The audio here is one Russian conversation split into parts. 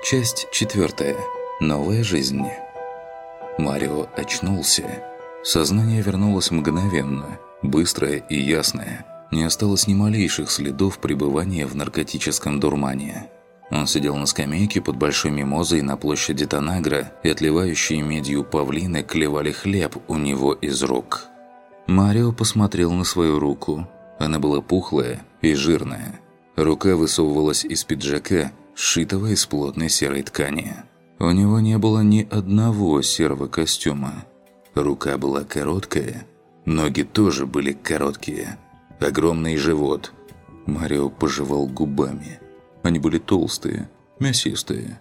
Часть 4. Новая жизнь. Марио очнулся. Сознание вернулось мгновенно, быстрое и ясное. Не осталось ни малейших следов пребывания в наркотическом дурмане. Он сидел на скамейке под большой мимозой на площади Танагра, и отливающие медью павлины клевали хлеб у него из рук. Марио посмотрел на свою руку. Она была пухлая и жирная. Рука высовывалась из пиджака, сшитого из плотной серой ткани. У него не было ни одного серого костюма. Рука была короткая, ноги тоже были короткие. Огромный живот. Марио пожевал губами. Они были толстые, мясистые.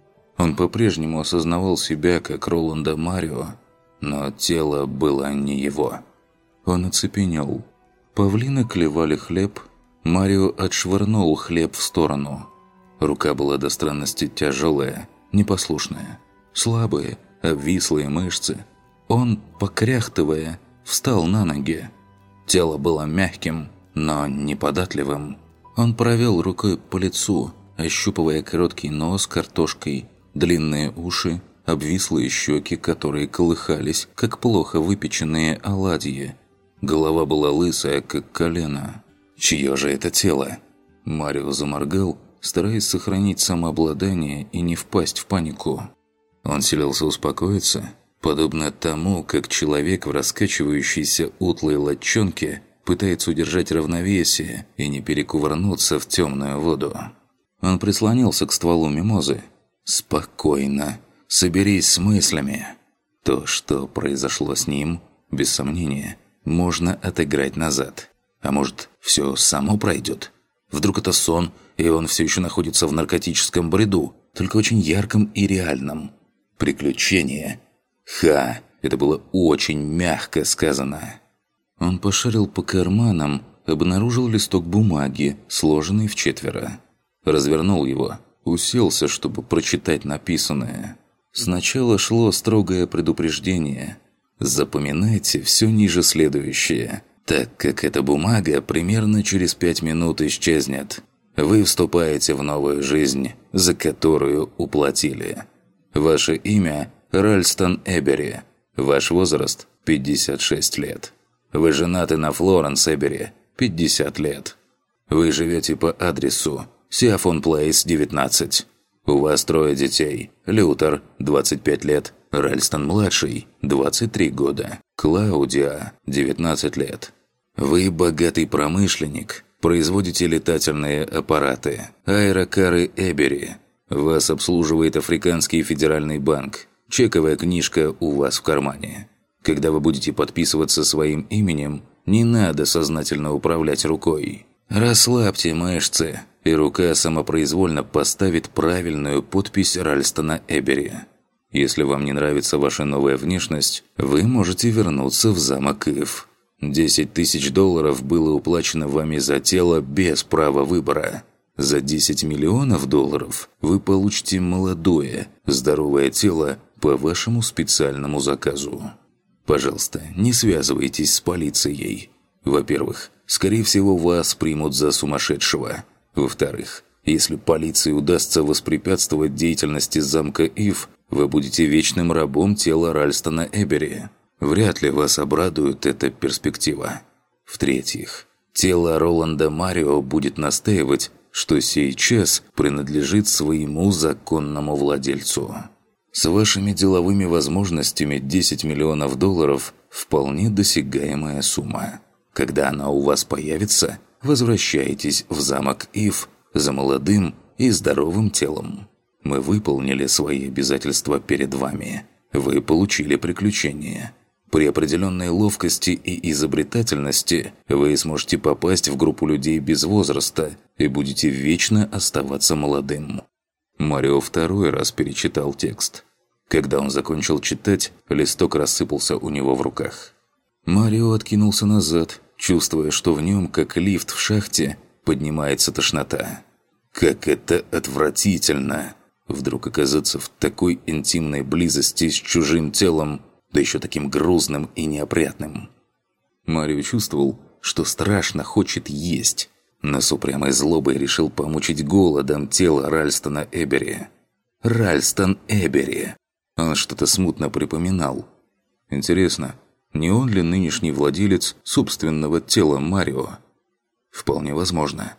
Он по-прежнему осознавал себя как Роланда Марио, но тело было не его. Он оцепенел. Павлины клевали хлеб. Марио отшвырнул хлеб в сторону. Рука была до странности тяжелая, непослушная. Слабые, обвислые мышцы. Он, покряхтывая, встал на ноги. Тело было мягким, но неподатливым. Он провел рукой по лицу, ощупывая короткий нос картошкой, длинные уши, обвислые щеки, которые колыхались, как плохо выпеченные оладьи. Голова была лысая, как колено. Чье же это тело? Марио заморгал, стараясь сохранить самообладание и не впасть в панику. Он силился успокоиться, подобно тому, как человек в раскачивающейся утлой лодчонке пытается удержать равновесие и не перекувырнуться в темную воду. Он прислонился к стволу мимозы. «Спокойно. Соберись с мыслями». То, что произошло с ним, без сомнения, можно отыграть назад. А может, все само пройдет? Вдруг это сон, и он все еще находится в наркотическом бреду, только очень ярком и реальном. Приключение. Это было очень мягко сказано. Он пошарил по карманам, обнаружил листок бумаги, сложенный вчетверо. Развернул его, уселся, чтобы прочитать написанное. Сначала шло строгое предупреждение. Запоминайте все ниже следующее, так как эта бумага примерно через 5 минут исчезнет. Вы вступаете в новую жизнь, за которую уплатили. Ваше имя – Ральстон Эбери. Ваш возраст – 56 лет. Вы женаты на Флоренс Эбери, 50 лет. Вы живете по адресу Сиафон Плейс, 19. У вас 3 детей. Лютер, 25 лет. Ральстон-младший, 23 года. Клаудиа, 19 лет. Вы богатый промышленник, производите летательные аппараты. Аэрокары Эбери. Вас обслуживает Африканский федеральный банк. Чековая книжка у вас в кармане. Когда вы будете подписываться своим именем, не надо сознательно управлять рукой. Расслабьте мышцы, и рука самопроизвольно поставит правильную подпись Ральстона Эбери. Если вам не нравится ваша новая внешность, вы можете вернуться в замок Ив. $10 тысяч было уплачено вами за тело без права выбора. За $10 миллионов вы получите молодое, здоровое тело по вашему специальному заказу. Пожалуйста, не связывайтесь с полицией. Во-первых, скорее всего, вас примут за сумасшедшего. Во-вторых, если полиции удастся воспрепятствовать деятельности замка Ив, вы будете вечным рабом тела Ральстона Эбери. Вряд ли вас обрадует эта перспектива. В-третьих, тело Роланда Марио будет настаивать, что сейчас принадлежит своему законному владельцу. С вашими деловыми возможностями $10 миллионов – вполне досягаемая сумма. Когда она у вас появится, возвращайтесь в замок Ив за молодым и здоровым телом. Мы выполнили свои обязательства перед вами. Вы получили приключение. При определенной ловкости и изобретательности вы сможете попасть в группу людей без возраста и будете вечно оставаться молодым. Марио второй раз перечитал текст. Когда он закончил читать, листок рассыпался у него в руках. Марио откинулся назад, чувствуя, что в нем, как лифт в шахте, поднимается тошнота. Как это отвратительно! Вдруг оказаться в такой интимной близости с чужим телом, да еще таким грузным и неопрятным. Марио чувствовал, что страшно хочет есть, но с упрямой злобой решил помучить голодом тело Ральстона Эбери. Ральстон Эбери. Он что-то смутно припоминал. Интересно, не он ли нынешний владелец собственного тела Марио? Вполне возможно,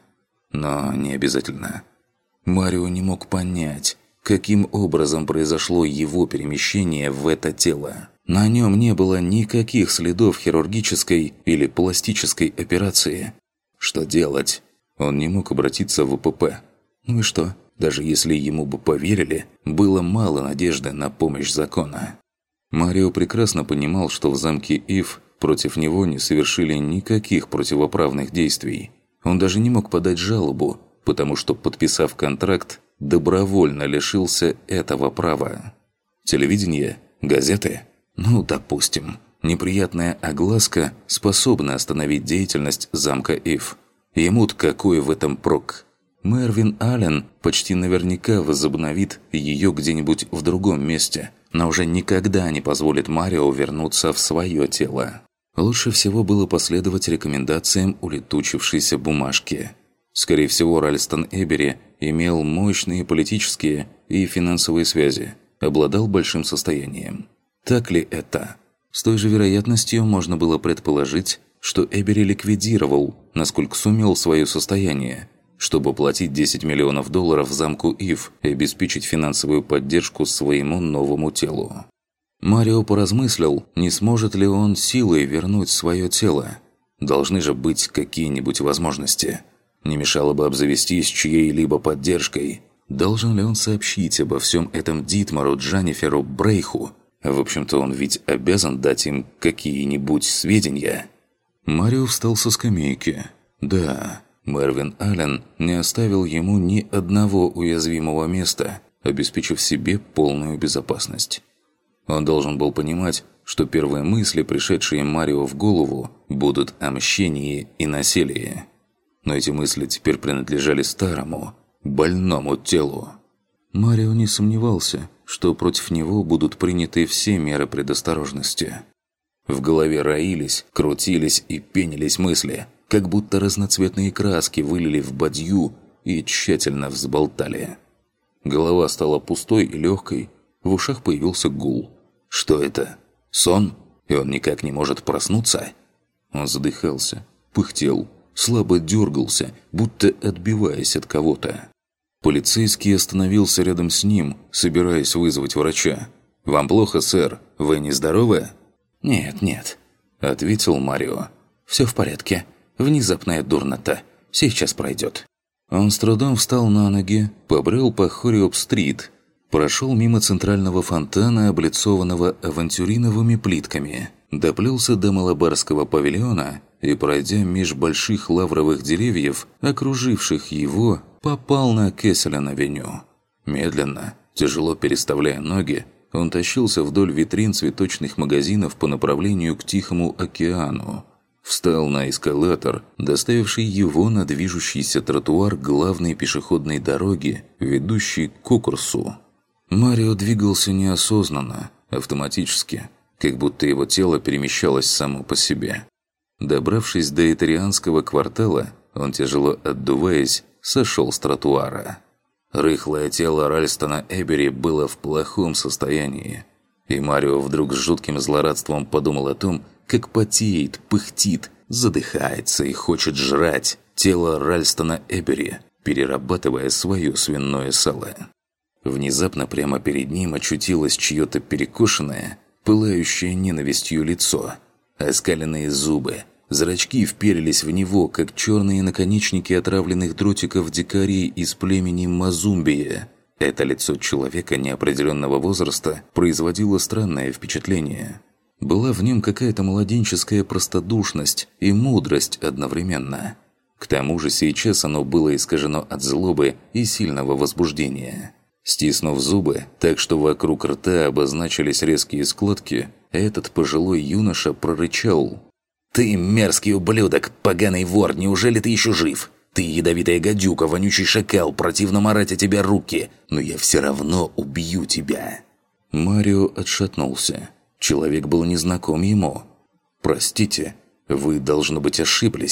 но не обязательно. Марио не мог понять, каким образом произошло его перемещение в это тело. На нем не было никаких следов хирургической или пластической операции. Что делать? Он не мог обратиться в ВПП. Ну и что? Даже если ему бы поверили, было мало надежды на помощь закона. Марио прекрасно понимал, что в замке Ив против него не совершили никаких противоправных действий. Он даже не мог подать жалобу, потому что, подписав контракт, добровольно лишился этого права. Телевидение? Газеты? Ну, допустим. Неприятная огласка способна остановить деятельность замка Ив. Ему-то какой в этом прок? Мервин Аллен почти наверняка возобновит ее где-нибудь в другом месте, но уже никогда не позволит Марио вернуться в свое тело. Лучше всего было последовать рекомендациям улетучившейся бумажки. Скорее всего, Ральстон Эбери имел мощные политические и финансовые связи, обладал большим состоянием. Так ли это? С той же вероятностью можно было предположить, что Эбери ликвидировал, насколько сумел, свое состояние, чтобы платить $10 миллионов замку Ив и обеспечить финансовую поддержку своему новому телу. Марио поразмыслил, не сможет ли он силой вернуть свое тело. Должны же быть какие-нибудь возможности. Не мешало бы обзавестись чьей-либо поддержкой. Должен ли он сообщить обо всем этом Дитмару, Дженниферу, Брейху? В общем-то, он ведь обязан дать им какие-нибудь сведения. Марио встал со скамейки. Да, Мервин Аллен не оставил ему ни одного уязвимого места, обеспечив себе полную безопасность. Он должен был понимать, что первые мысли, пришедшие Марио в голову, будут о мщении и насилии. Но эти мысли теперь принадлежали старому, больному телу. Марио не сомневался, что против него будут приняты все меры предосторожности. В голове роились, крутились и пенились мысли, как будто разноцветные краски вылили в бадью и тщательно взболтали. Голова стала пустой и легкой, в ушах появился гул. Что это? Сон? И он никак не может проснуться? Он задыхался, пыхтел, слабо дергался, будто отбиваясь от кого-то. Полицейский остановился рядом с ним, собираясь вызвать врача. «Вам плохо, сэр? Вы нездоровы?» «Нет, нет», — ответил Марио. «Все в порядке. Внезапная дурнота. Сейчас пройдет». Он с трудом встал на ноги, побрел по Хориоп-стрит, прошел мимо центрального фонтана, облицованного авантюриновыми плитками, доплелся до Малабарского павильона и, пройдя меж больших лавровых деревьев, окруживших его, попал на Кесселен-авеню. Медленно, тяжело переставляя ноги, он тащился вдоль витрин цветочных магазинов по направлению к Тихому океану. Встал на эскалатор, доставивший его на движущийся тротуар главной пешеходной дороги, ведущей к Кокурсу. Марио двигался неосознанно, автоматически, как будто его тело перемещалось само по себе. Добравшись до Итарианского квартала, он, тяжело отдуваясь, сошел с тротуара. Рыхлое тело Ральстона Эбери было в плохом состоянии, и Марио вдруг с жутким злорадством подумал о том, как потеет, пыхтит, задыхается и хочет жрать тело Ральстона Эбери, перерабатывая свое свиное сало. Внезапно прямо перед ним очутилось чье-то перекошенное, пылающее ненавистью лицо, оскаленные зубы. Зрачки вперились в него, как черные наконечники отравленных дротиков дикарей из племени Мазумбия. Это лицо человека неопределенного возраста производило странное впечатление. Была в нем какая-то младенческая простодушность и мудрость одновременно. К тому же сейчас оно было искажено от злобы и сильного возбуждения. Стиснув зубы, так что вокруг рта обозначились резкие складки, этот пожилой юноша прорычал: «Ты мерзкий ублюдок, поганый вор, неужели ты еще жив? Ты ядовитая гадюка, вонючий шакал, противно марать о тебя руки, но я все равно убью тебя!» Марио отшатнулся. Человек был незнаком ему. «Простите, вы, должно быть, ошиблись.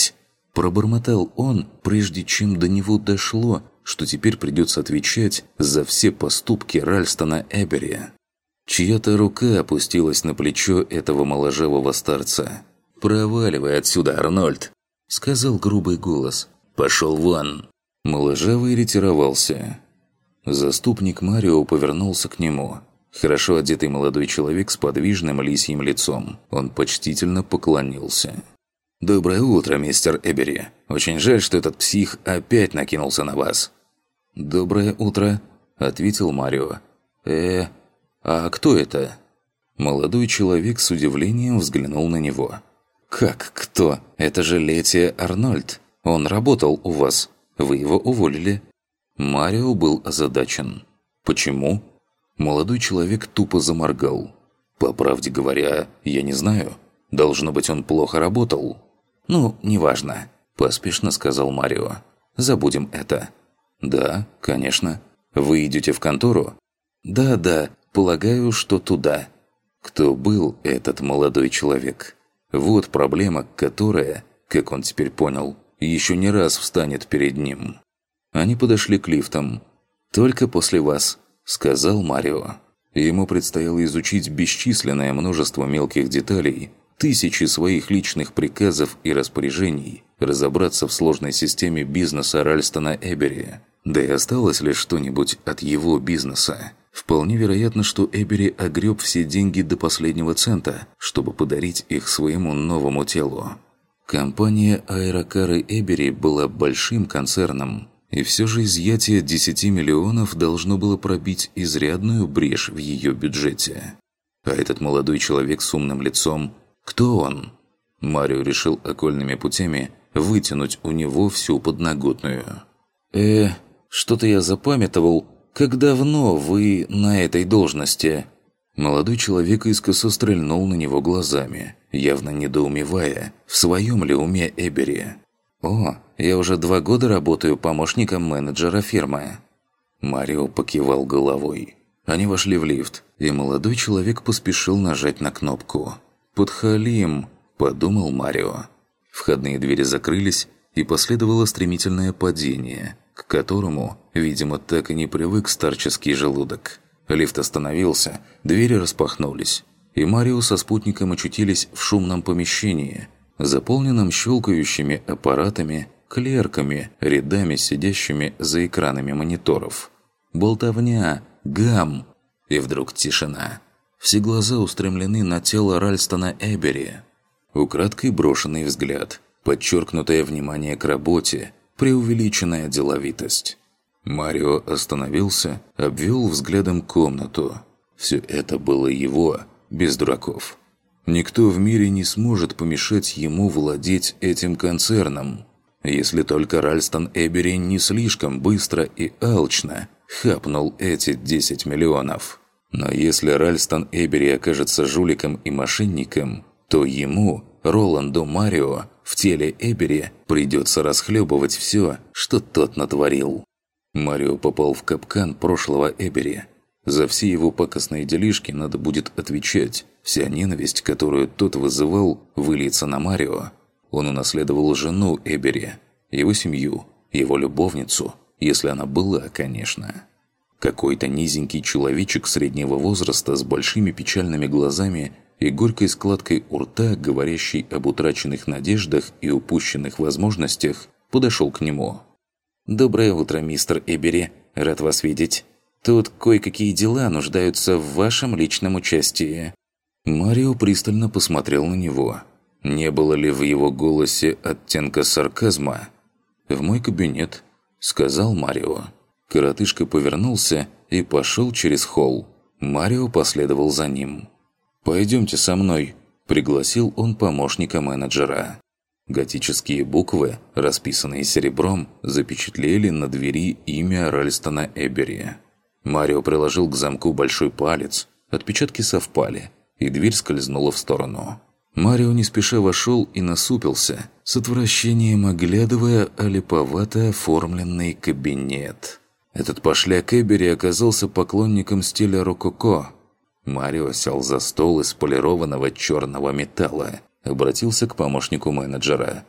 Пробормотал он, прежде чем до него дошло, что теперь придется отвечать за все поступки Ральстона Эбери. Чья-то рука опустилась на плечо этого моложавого старца. «Проваливай отсюда, Арнольд!» — сказал грубый голос. «Пошел вон!» Моложавый ретировался. Заступник Марио повернулся к нему. Хорошо одетый молодой человек с подвижным лисьим лицом. Он почтительно поклонился. «Доброе утро, мистер Эбери. Очень жаль, что этот псих опять накинулся на вас». «Доброе утро», — ответил Марио. А кто это?» Молодой человек с удивлением взглянул на него. «Как кто? Это же Летия Арнольд. Он работал у вас. Вы его уволили». Марио был озадачен. «Почему?» Молодой человек тупо заморгал. «По правде говоря, я не знаю. Должно быть, он плохо работал». «Ну, неважно», – поспешно сказал Марио. «Забудем это». «Да, конечно. Вы идете в контору?» «Да, полагаю, что туда». Кто был этот молодой человек? Вот проблема, которая, как он теперь понял, еще не раз встанет перед ним. Они подошли к лифтам. «Только после вас», – сказал Марио. Ему предстояло изучить бесчисленное множество мелких деталей, тысячи своих личных приказов и распоряжений, разобраться в сложной системе бизнеса Ральстона Эбери. Да и осталось ли что-нибудь от его бизнеса? Вполне вероятно, что Эбери огреб все деньги до последнего цента, чтобы подарить их своему новому телу. Компания «Аэрокары Эбери» была большим концерном, и все же изъятие 10 миллионов должно было пробить изрядную брешь в ее бюджете. А этот молодой человек с умным лицом, кто он? Марио решил окольными путями вытянуть у него всю подноготную. Что-то я запамятовал. Как давно вы на этой должности?» Молодой человек искоса стрельнул на него глазами, явно недоумевая, в своем ли уме Эбери. «О, я уже 2 года работаю помощником менеджера фирмы». Марио покивал головой. Они вошли в лифт, и молодой человек поспешил нажать на кнопку. «Подхалим», – подумал Марио. Входные двери закрылись, и последовало стремительное падение, к которому, видимо, так и не привык старческий желудок. Лифт остановился, двери распахнулись, и Марио со спутником очутились в шумном помещении, заполненном щелкающими аппаратами, клерками, рядами сидящими за экранами мониторов. Болтовня, гам, и вдруг тишина. Все глаза устремлены на тело Ральстона Эбери. Украдкой брошенный взгляд, подчеркнутое внимание к работе, преувеличенная деловитость. Марио остановился, обвел взглядом комнату. Все это было его, без дураков. Никто в мире не сможет помешать ему владеть этим концерном, если только Ральстон Эбери не слишком быстро и алчно хапнул эти 10 миллионов. Но если Ральстон Эбери окажется жуликом и мошенником, то ему, Роланду Марио, в теле Эбери придется расхлебывать все, что тот натворил. Марио попал в капкан прошлого Эбери. За все его пакостные делишки надо будет отвечать. Вся ненависть, которую тот вызывал, выльется на Марио. Он унаследовал жену Эбери, его семью, его любовницу, если она была, конечно. Какой-то низенький человечек среднего возраста с большими печальными глазами и горькой складкой у рта, говорящий об утраченных надеждах и упущенных возможностях, подошел к нему. «Доброе утро, мистер Эбери. Рад вас видеть. Тут кое-какие дела нуждаются в вашем личном участии». Марио пристально посмотрел на него. Не было ли в его голосе оттенка сарказма? «В мой кабинет», — сказал Марио. Коротышка повернулся и пошел через холл. Марио последовал за ним. «Пойдемте со мной», – пригласил он помощника менеджера. Готические буквы, расписанные серебром, запечатлели на двери имя Ральстона Эбери. Марио приложил к замку большой палец, отпечатки совпали, и дверь скользнула в сторону. Марио не спеша вошел и насупился, с отвращением оглядывая олиповато оформленный кабинет. Этот пошляк Эбери оказался поклонником стиля рококо. Марио сел за стол из полированного черного металла, обратился к помощнику менеджера.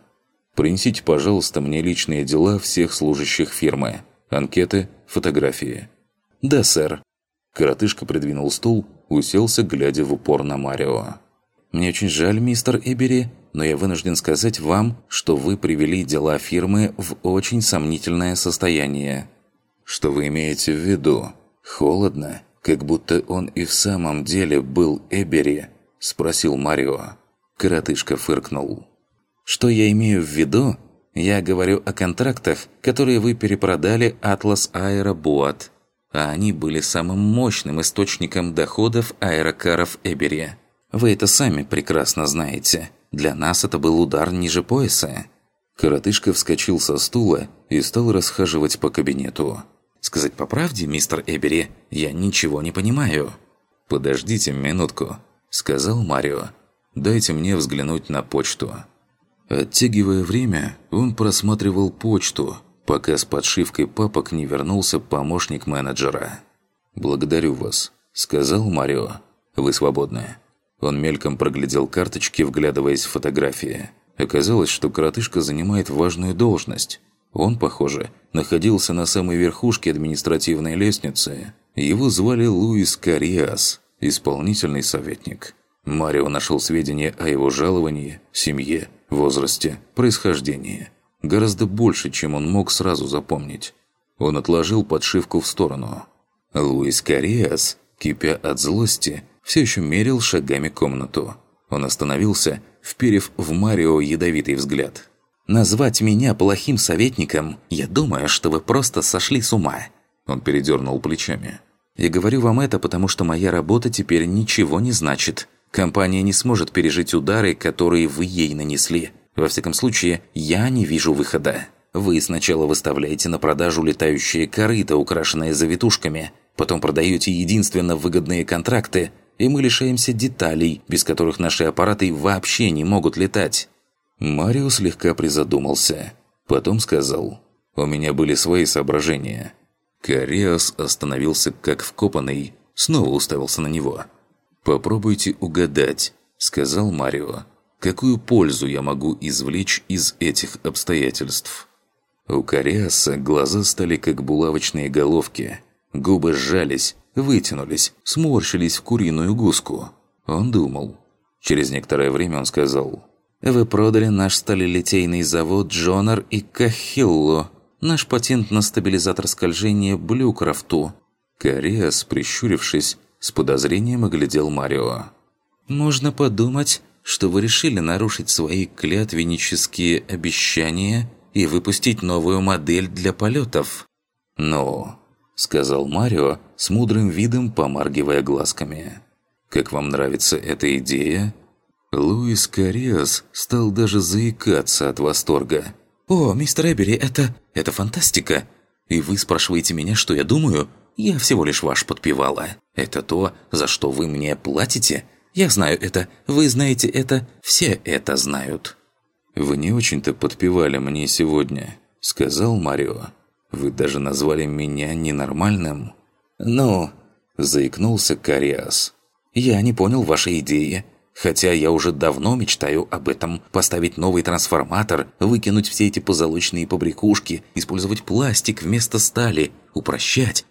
Принесите, пожалуйста, мне личные дела всех служащих фирмы. Анкеты, фотографии». «Да, сэр». Коротышка придвинул стул, уселся, глядя в упор на Марио. «Мне очень жаль, мистер Эбери, но я вынужден сказать вам, что вы привели дела фирмы в очень сомнительное состояние». «Что вы имеете в виду? Холодно, как будто он и в самом деле был Эбери?» – спросил Марио. Коротышка фыркнул. «Что я имею в виду? Я говорю о контрактах, которые вы перепродали Atlas Aero Boat, а они были самым мощным источником доходов аэрокаров Эбери. Вы это сами прекрасно знаете. Для нас это был удар ниже пояса». Коротышка вскочил со стула и стал расхаживать по кабинету. «Сказать по правде, мистер Эбери, я ничего не понимаю». «Подождите минутку», – сказал Марио. «Дайте мне взглянуть на почту». Оттягивая время, он просматривал почту, пока с подшивкой папок не вернулся помощник менеджера. «Благодарю вас», – сказал Марио. «Вы свободны». Он мельком проглядел карточки, вглядываясь в фотографии. Оказалось, что коротышка занимает важную должность. Он, похоже, находился на самой верхушке административной лестницы. Его звали Луис Кариас, исполнительный советник. Марио нашел сведения о его жаловании, семье, возрасте, происхождении. Гораздо больше, чем он мог сразу запомнить. Он отложил подшивку в сторону. Луис Кариас, кипя от злости, все еще мерил шагами комнату. Он остановился, вперев в Марио ядовитый взгляд. «Назвать меня плохим советником? Я думаю, что вы просто сошли с ума!» Он передернул плечами. «Я говорю вам это, потому что моя работа теперь ничего не значит. Компания не сможет пережить удары, которые вы ей нанесли. Во всяком случае, я не вижу выхода. Вы сначала выставляете на продажу летающие корыта, украшенные завитушками, потом продаете единственно выгодные контракты, и мы лишаемся деталей, без которых наши аппараты вообще не могут летать». Марио слегка призадумался. Потом сказал: «У меня были свои соображения». Кариас остановился как вкопанный, снова уставился на него. «Попробуйте угадать», – сказал Марио. «Какую пользу я могу извлечь из этих обстоятельств?» У Кариаса глаза стали как булавочные головки. Губы сжались, вытянулись, сморщились в куриную гуску. Он думал. Через некоторое время он сказал: «Вы продали наш сталелитейный завод Джонар и Кахиллу, наш патент на стабилизатор скольжения Блюкрафту». Кариас, прищурившись, с подозрением оглядел Марио. «Можно подумать, что вы решили нарушить свои клятвеннические обещания и выпустить новую модель для полетов». «Ну», – сказал Марио, с мудрым видом помаргивая глазками. «Как вам нравится эта идея?» Луис Кариас стал даже заикаться от восторга. «О, мистер Эбери, это фантастика! И вы спрашиваете меня, что я думаю? Я всего лишь ваш подпевала. Это то, за что вы мне платите? Я знаю это, вы знаете это, все это знают». «Вы не очень-то подпевали мне сегодня», — сказал Марио. «Вы даже назвали меня ненормальным». «Ну», — заикнулся Кариас. «Я не понял вашей идеи. Хотя я уже давно мечтаю об этом. Поставить новый трансформатор, выкинуть все эти позолоченные побрякушки, использовать пластик вместо стали, упрощать.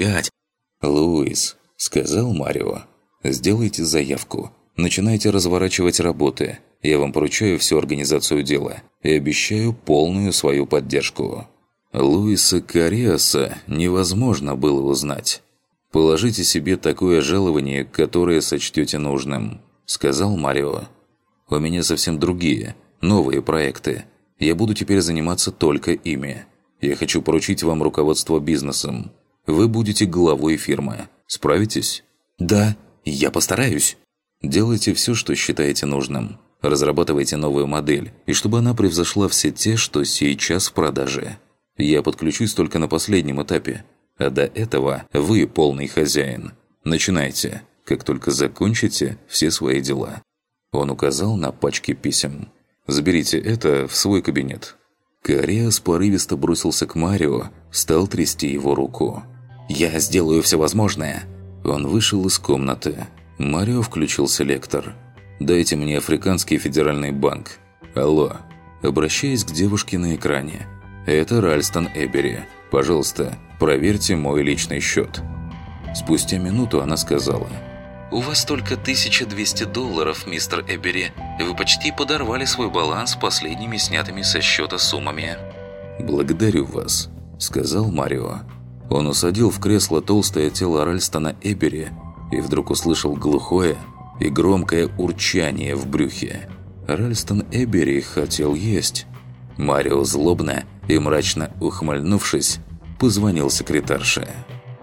«Луис», — сказал Марио, — «сделайте заявку. Начинайте разворачивать работы. Я вам поручаю всю организацию дела и обещаю полную свою поддержку». Луиса Кариаса невозможно было узнать. «Положите себе такое жалование, которое сочтете нужным», – сказал Марио. «У меня совсем другие, новые проекты. Я буду теперь заниматься только ими. Я хочу поручить вам руководство бизнесом. Вы будете главой фирмы. Справитесь?» «Да, я постараюсь». «Делайте все, что считаете нужным. Разрабатывайте новую модель, и чтобы она превзошла все те, что сейчас в продаже. Я подключусь только на последнем этапе. А до этого вы полный хозяин. Начинайте, как только закончите все свои дела». Он указал на пачки писем. «Заберите это в свой кабинет». Кариас порывисто бросился к Марио, стал трясти его руку. «Я сделаю все возможное». Он вышел из комнаты. Марио включил селектор. «Дайте мне Африканский федеральный банк». «Алло». обращаясь к девушке на экране. «Это Ральстон Эбери. Пожалуйста, проверьте мой личный счет». Спустя минуту она сказала: «У вас только $1200, мистер Эбери. Вы почти подорвали свой баланс последними снятыми со счета суммами». «Благодарю вас», – сказал Марио. Он усадил в кресло толстое тело Ральстона Эбери и вдруг услышал глухое и громкое урчание в брюхе. Ральстон Эбери хотел есть. Марио злобно и мрачно ухмыльнувшись, позвонил секретарше.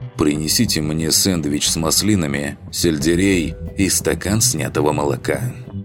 «Принесите мне сэндвич с маслинами, сельдерей и стакан снятого молока».